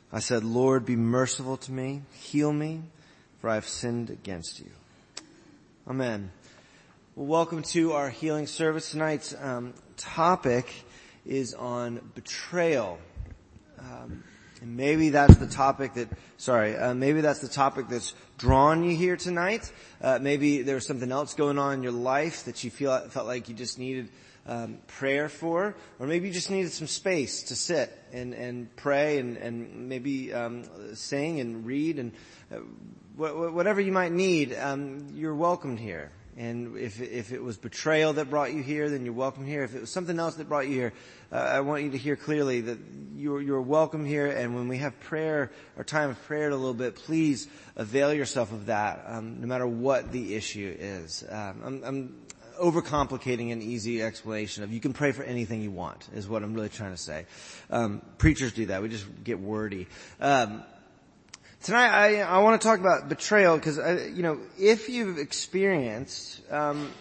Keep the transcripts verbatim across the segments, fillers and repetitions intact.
I said, Lord, be merciful to me, heal me, for I have sinned against you. Amen. Well, welcome to our healing service. Tonight's um, topic is on betrayal. Um, and maybe that's the topic that, sorry, uh, maybe that's the topic that's drawn you here tonight. Uh, maybe there was something else going on in your life that you feel felt like you just needed um, prayer for, or maybe you just needed some space to sit and, and pray and, and maybe um, sing and read and uh, wh- whatever you might need. Um, you're welcomed here. And if if it was betrayal that brought you here, then you're welcome here. If it was something else that brought you here, uh, I want you to hear clearly that you're, you're welcome here. And when we have prayer, our time of prayer in a little bit, please avail yourself of that, um, no matter what the issue is. Um, I'm, I'm overcomplicating an easy explanation of you can pray for anything you want, is what I'm really trying to say. Um, preachers do that. We just get wordy. Um, Tonight, I, I want to talk about betrayal because, you know, if you've experienced, um,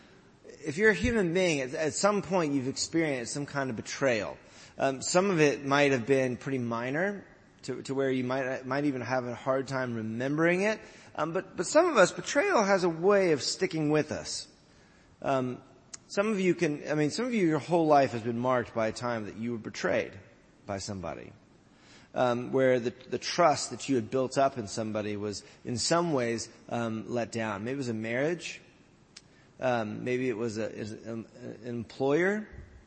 if you're a human being, at, at some point you've experienced some kind of betrayal. Um, some of it might have been pretty minor, to, to where you might might even have a hard time remembering it. Um, but but some of us, betrayal has a way of sticking with us. Um, some of you can, I mean, some of you, your whole life has been marked by a time that you were betrayed by somebody. Um, where the, the trust that you had built up in somebody was in some ways um, let down. Maybe it was a marriage. Um, maybe it was a, an employer.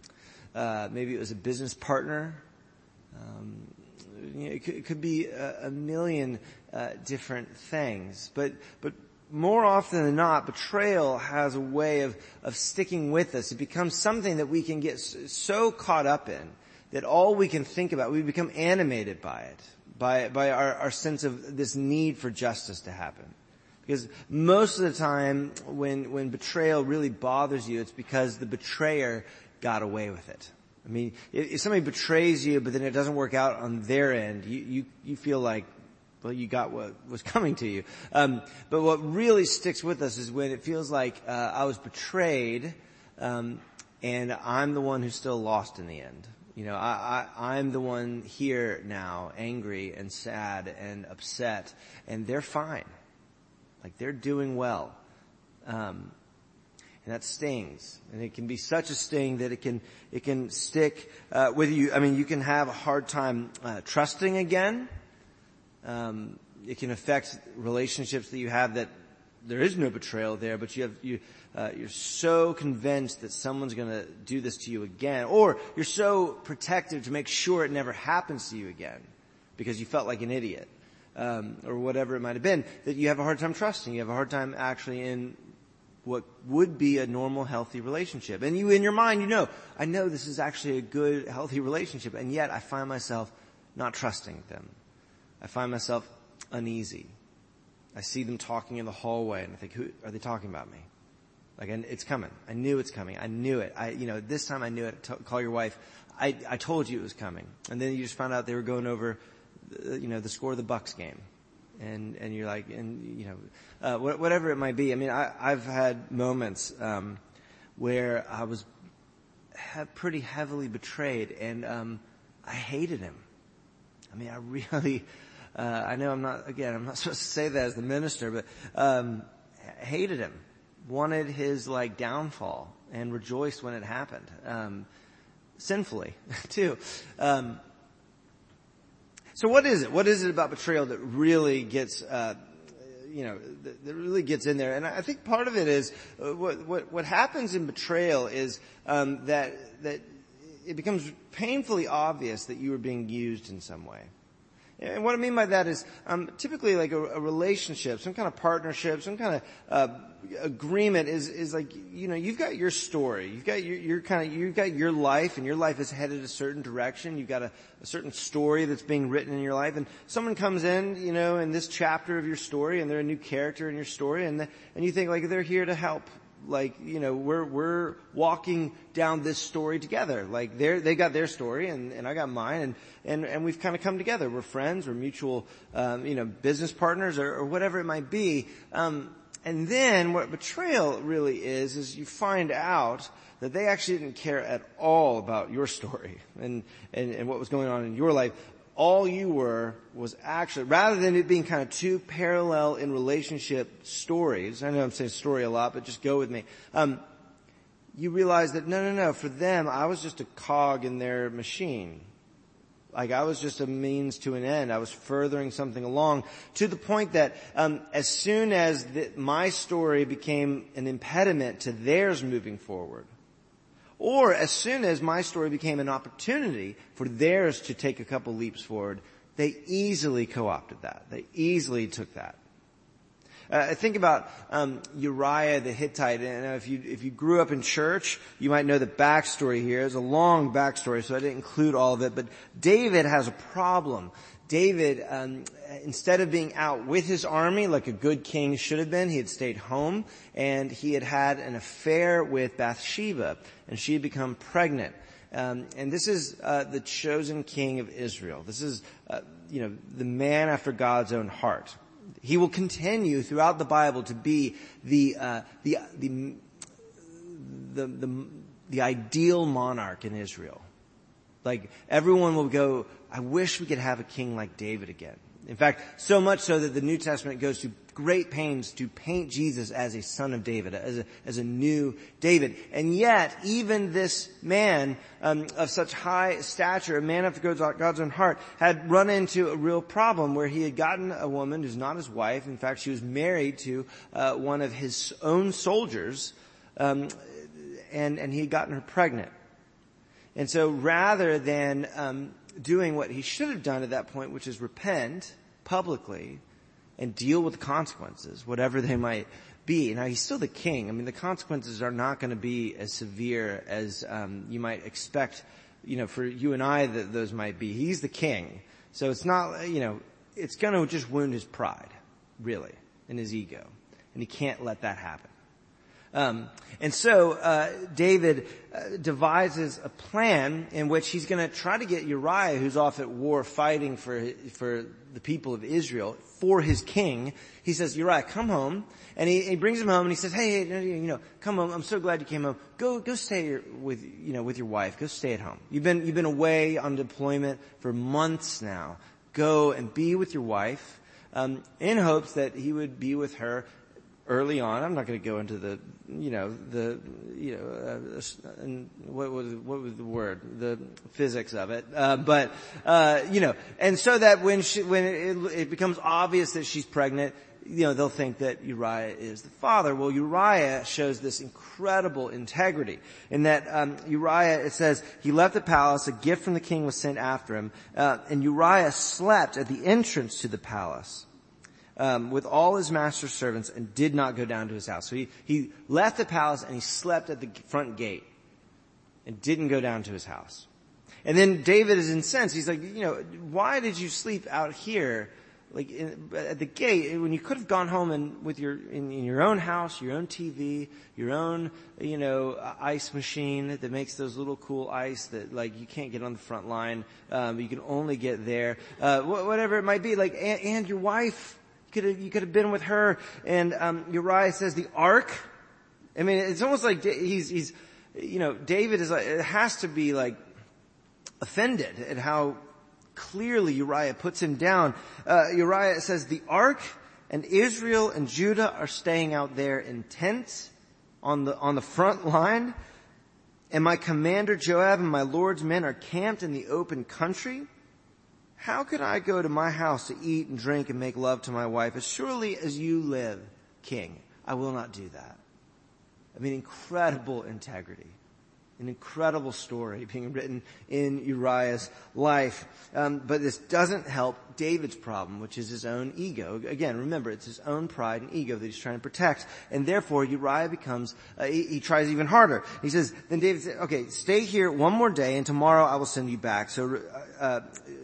Uh, maybe it was a business partner. Um, you know, it, could, it could be a, a million uh, different things. But but more often than not, betrayal has a way of of sticking with us. It becomes something that we can get so caught up in that all we can think about, we become animated by it, by by our, our sense of this need for justice to happen. Because most of the time when when betrayal really bothers you, it's because the betrayer got away with it. I mean, if, if somebody betrays you, but then it doesn't work out on their end, you you, you feel like, well, you got what was coming to you. Um, but what really sticks with us is when it feels like uh, I was betrayed, um, and I'm the one who's still lost in the end. You know, I, I, I'm the one here now, angry and sad and upset, and they're fine. Like, they're doing well. Um, and that stings. And it can be such a sting that it can, it can stick, uh, with you. I mean, you can have a hard time, uh, trusting again. Um, it can affect relationships that you have that there is no betrayal there, but you have, you, Uh, you're so convinced that someone's going to do this to you again, or you're so protective to make sure it never happens to you again because you felt like an idiot, um, or whatever it might have been, that you have a hard time trusting. You have a hard time actually in what would be a normal, healthy relationship. And you, in your mind, you know, I know this is actually a good, healthy relationship, and yet I find myself not trusting them. I find myself uneasy. I see them talking in the hallway, and I think, who are they talking about me? Like, it's coming. I knew it's coming. I knew it. I, you know, this time I knew it. T- call your wife. I, I told you it was coming. And then you just found out they were going over, uh, you know, the score of the Bucks game. And, and you're like, and, you know, uh, wh- whatever it might be. I mean, I, I've had moments, um, where I was ha- pretty heavily betrayed, and, um, I hated him. I mean, I really, uh, I know I'm not, again, I'm not supposed to say that as the minister, but, um, I hated him. Wanted his, like, downfall and rejoiced when it happened. Um, sinfully, too. Um, so what is it? What is it about betrayal that really gets, uh, you know, that, that really gets in there? And I think part of it is, uh, what, what, what happens in betrayal is, um, that, that it becomes painfully obvious that you are being used in some way. And what I mean by that is, um, typically like a, a relationship, some kind of partnership, some kind of, uh, agreement is, is like, you know, you've got your story. You've got your, your kind of, you've got your life, and your life is headed a certain direction. You've got a, a certain story that's being written in your life, and someone comes in, you know, in this chapter of your story, and they're a new character in your story, and, the, and you think like they're here to help. Like, you know, we're, we're walking down this story together. Like, they're, they got their story and, and I got mine, and, and, and we've kind of come together. We're friends, we're mutual, um, you know, business partners, or, or whatever it might be. Um, and then what betrayal really is, is you find out that they actually didn't care at all about your story and, and, and what was going on in your life. all you were was actually, rather than it being kind of two parallel in relationship stories, I know I'm saying story a lot, but just go with me, um, you realize that no, no, no, for them, I was just a cog in their machine. Like I was just a means to an end. I was furthering something along to the point that um, as soon as the, my story became an impediment to theirs moving forward, or as soon as my story became an opportunity for theirs to take a couple leaps forward, they easily co-opted that. They easily took that. Uh, think about um, Uriah the Hittite, and if you if you grew up in church, you might know the backstory here. It's a long backstory, so I didn't include all of it. But David has a problem. David, um, instead of being out with his army like a good king should have been, he had stayed home, and he had had an affair with Bathsheba, and she had become pregnant. Um, and this is uh, the chosen king of Israel. This is, uh, you know, the man after God's own heart. He will continue throughout the Bible to be the uh, the the the the, the ideal monarch in Israel. Like everyone will go, I wish we could have a king like David again. In fact, so much so that the New Testament goes to great pains to paint Jesus as a son of David, as a, as a new David. And yet, even this man um, of such high stature, a man after God's own heart, had run into a real problem where he had gotten a woman who's not his wife. In fact, she was married to uh, one of his own soldiers, um, and, and he had gotten her pregnant. And so rather than um, doing what he should have done at that point, which is repent publicly and deal with the consequences, whatever they might be. Now, he's still the king. I mean, the consequences are not going to be as severe as um, you might expect, you know, for you and I that those might be. He's the king. So it's not, you know, it's going to just wound his pride, really, and his ego. And he can't let that happen. Um, and so uh, David uh, devises a plan in which he's going to try to get Uriah, who's off at war fighting for for the people of Israel, for his king. He says, Uriah, come home. And he, he brings him home and he says, hey, hey, you know, come home. I'm so glad you came home. Go, go stay with, you know, with your wife. Go stay at home. You've been, you've been away on deployment for months now. Go and be with your wife, um, in hopes that he would be with her early on. I'm not going to go into the, you know, the, you know, uh, and what was what was the word, the physics of it, uh, but uh, you know, and so that when she, when it, it becomes obvious that she's pregnant, you know, they'll think that Uriah is the father. Well, Uriah shows this incredible integrity in that um, Uriah, it says, he left the palace. A gift from the king was sent after him, uh, and Uriah slept at the entrance to the palace. Um, with all his master's servants, and did not go down to his house. So he, he left the palace and he slept at the front gate and didn't go down to his house. And then David is incensed. He's like, you know, why did you sleep out here, like in, at the gate, when you could have gone home and with your in, in your own house, your own T V, your own, you know, ice machine that makes those little cool ice that like you can't get on the front line, um, you can only get there, uh, whatever it might be. Like, and, and your wife. You could have, you could have been with her. And um, Uriah says the ark. I mean, it's almost like he's, he's, you know, David is like, it has to be like offended at how clearly Uriah puts him down. Uh, Uriah says the ark and Israel and Judah are staying out there in tents on the on the front line, and my commander Joab and my Lord's men are camped in the open country. How could I go to my house to eat and drink and make love to my wife? As surely as you live, king, I will not do that. I mean, incredible integrity. An incredible story being written in Uriah's life. Um, but this doesn't help David's problem, which is his own ego. Again, remember, it's his own pride and ego that he's trying to protect. And therefore, Uriah becomes, uh, he, he tries even harder. He says, then David said, okay, stay here one more day and tomorrow I will send you back. So, uh,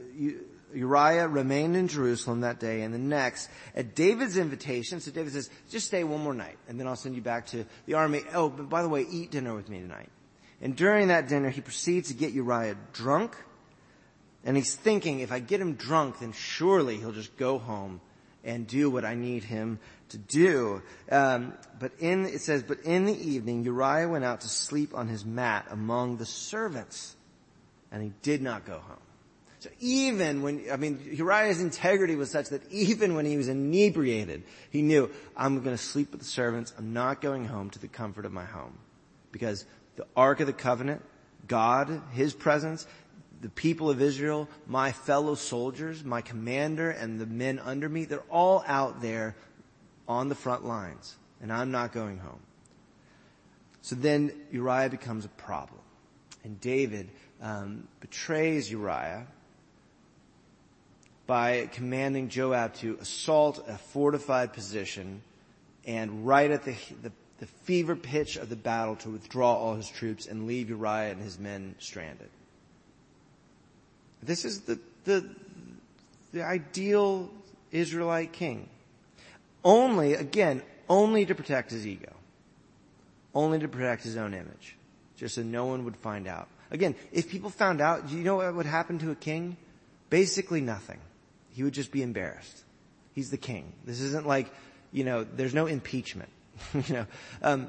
Uriah remained in Jerusalem that day and the next at David's invitation. So David says, just stay one more night and then I'll send you back to the army. Oh, but by the way, eat dinner with me tonight. And during that dinner, he proceeds to get Uriah drunk. And he's thinking, if I get him drunk, then surely he'll just go home and do what I need him to do. Um, but in, it says, but in the evening, Uriah went out to sleep on his mat among the servants. And he did not go home. So even when, I mean, Uriah's integrity was such that even when he was inebriated, he knew, I'm going to sleep with the servants. I'm not going home to the comfort of my home. Because the Ark of the Covenant, God, His presence, the people of Israel, my fellow soldiers, my commander, and the men under me, they're all out there on the front lines. And I'm not going home. So then Uriah becomes a problem. And David um, betrays Uriah by commanding Joab to assault a fortified position and right at the, the, the fever pitch of the battle to withdraw all his troops and leave Uriah and his men stranded. This is the, the, the ideal Israelite king. Only, again, only to protect his ego. Only to protect his own image. Just so no one would find out. Again, if people found out, do you know what would happen to a king? Basically nothing. He would just be embarrassed. He's the king. This isn't like, you know, there's no impeachment. you know, um,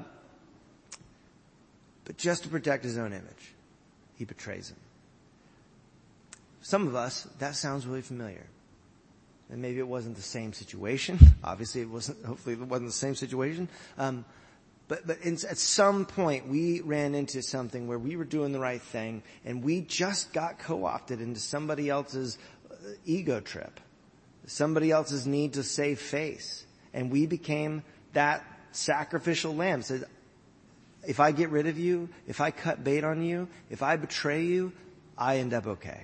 but just to protect his own image, he betrays him. Some of us, that sounds really familiar. And maybe it wasn't the same situation. Obviously it wasn't, hopefully it wasn't the same situation. Um, But, but in, at some point we ran into something where we were doing the right thing and we just got co-opted into somebody else's ego trip, somebody else's need to save face. And we became that sacrificial lamb. Said, if I get rid of you, if I cut bait on you, if I betray you, I end up okay.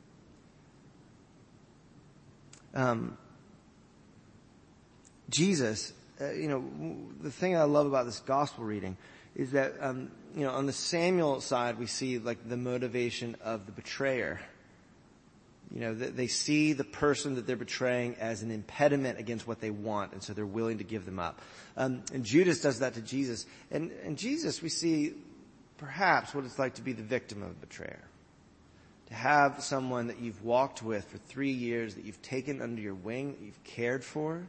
Um, Jesus, Uh, you know, the thing I love about this gospel reading is that, um, you know, on the Samuel side, we see like the motivation of the betrayer. You know, they, they see the person that they're betraying as an impediment against what they want, and so they're willing to give them up. Um, and Judas does that to Jesus. And, and Jesus, we see perhaps what it's like to be the victim of a betrayer. To have someone that you've walked with for three years, that you've taken under your wing, that you've cared for,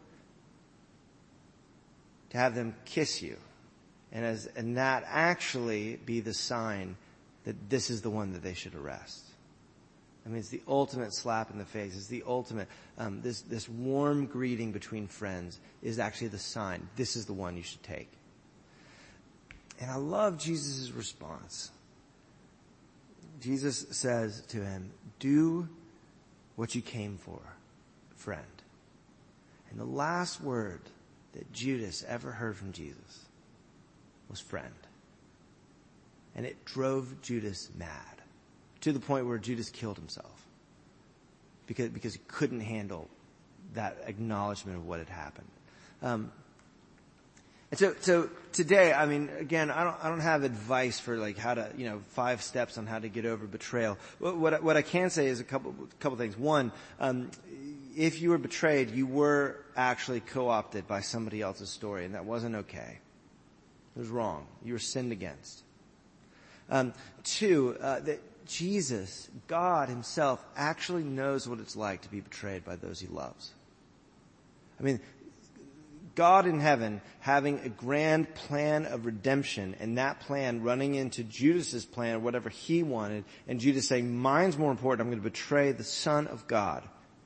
to have them kiss you, and as and that actually be the sign that this is the one that they should arrest. I mean, it's the ultimate slap in the face. It's the ultimate. Um, this this warm greeting between friends is actually the sign. This is the one you should take. And I love Jesus' response. Jesus says to him, "Do what you came for, friend." And the last word that Judas ever heard from Jesus was friend. And it drove Judas mad to the point where Judas killed himself because, because he couldn't handle that acknowledgement of what had happened. Um, and so, so today, I mean, again, I don't, I don't have advice for like how to, you know, five steps on how to get over betrayal. What, what, I, what I can say is a couple, couple things. One, um, if you were betrayed, you were actually co-opted by somebody else's story, and that wasn't okay. It was wrong. You were sinned against. Um, two, uh, that Jesus, God Himself, actually knows what it's like to be betrayed by those He loves. I mean, God in heaven having a grand plan of redemption, and that plan running into Judas's plan, whatever he wanted, and Judas saying, mine's more important, I'm going to betray the Son of God.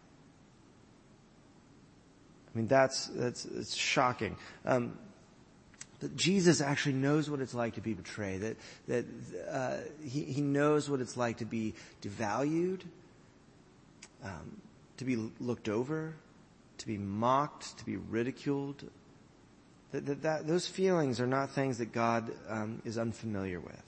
I mean, that's, that's, it's shocking. Um, that Jesus actually knows what it's like to be betrayed, that, that, uh, he, he knows what it's like to be devalued, um, to be looked over, to be mocked, to be ridiculed. That, that, that those feelings are not things that God, um, is unfamiliar with.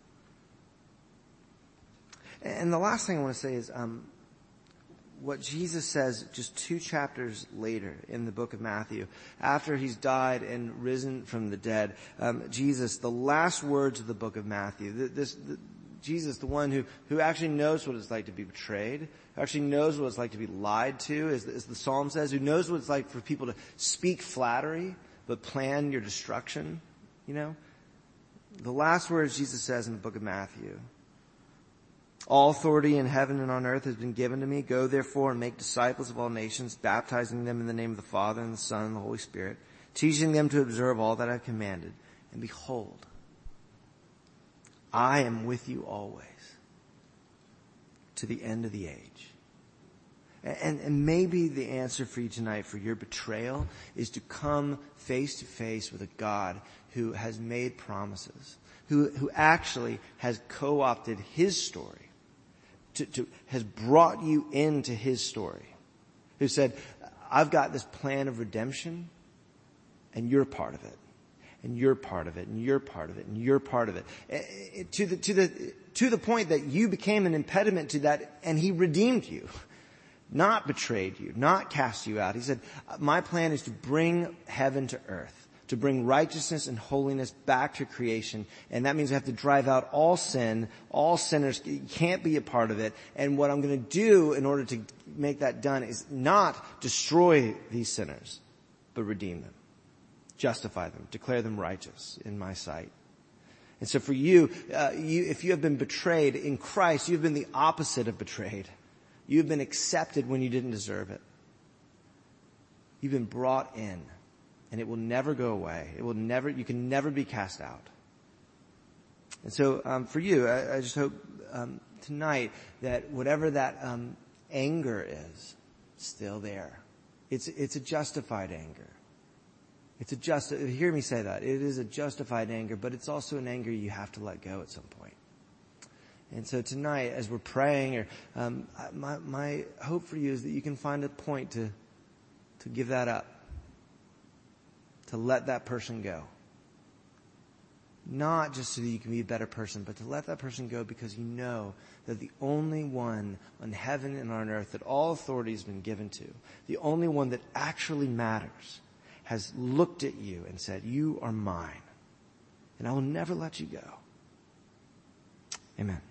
And the last thing I want to say is, um, what Jesus says just two chapters later in the book of Matthew, after He's died and risen from the dead, um, Jesus, the last words of the book of Matthew, this, the, Jesus, the one who, who actually knows what it's like to be betrayed, who actually knows what it's like to be lied to, as, as the Psalm says, who knows what it's like for people to speak flattery, but plan your destruction, you know? The last words Jesus says in the book of Matthew, all authority in heaven and on earth has been given to me. Go therefore and make disciples of all nations, baptizing them in the name of the Father and the Son and the Holy Spirit, teaching them to observe all that I've commanded. And behold, I am with you always to the end of the age. And, and maybe the answer for you tonight for your betrayal is to come face to face with a God who has made promises, who, who actually has co-opted his story, to, to, has brought you into his story, who said, I've got this plan of redemption and you're part of it. And you're part of it, and you're part of it, and you're part of it. it to the, to the, to the point that you became an impediment to that, and he redeemed you. Not betrayed you, not cast you out. He said, my plan is to bring heaven to earth, to bring righteousness and holiness back to creation. And that means we have to drive out all sin, all sinners. You can't be a part of it. And what I'm going to do in order to make that done is not destroy these sinners, but redeem them, justify them, declare them righteous in my sight. And so for you, uh, you, if you have been betrayed in Christ, you've been the opposite of betrayed. You've been accepted when you didn't deserve it. You've been brought in, and it will never go away. It will never, you can never be cast out. And so, um, for you, I, I just hope, um, tonight that whatever that, um, anger is, still there. It's, it's a justified anger. It's a just, hear me say that. It is a justified anger, but it's also an anger you have to let go at some point. And so tonight, as we're praying, or um, my, my hope for you is that you can find a point to to give that up, to let that person go. Not just so that you can be a better person, but to let that person go because you know that the only one on heaven and on earth that all authority has been given to, the only one that actually matters, has looked at you and said, you are mine, and I will never let you go. Amen.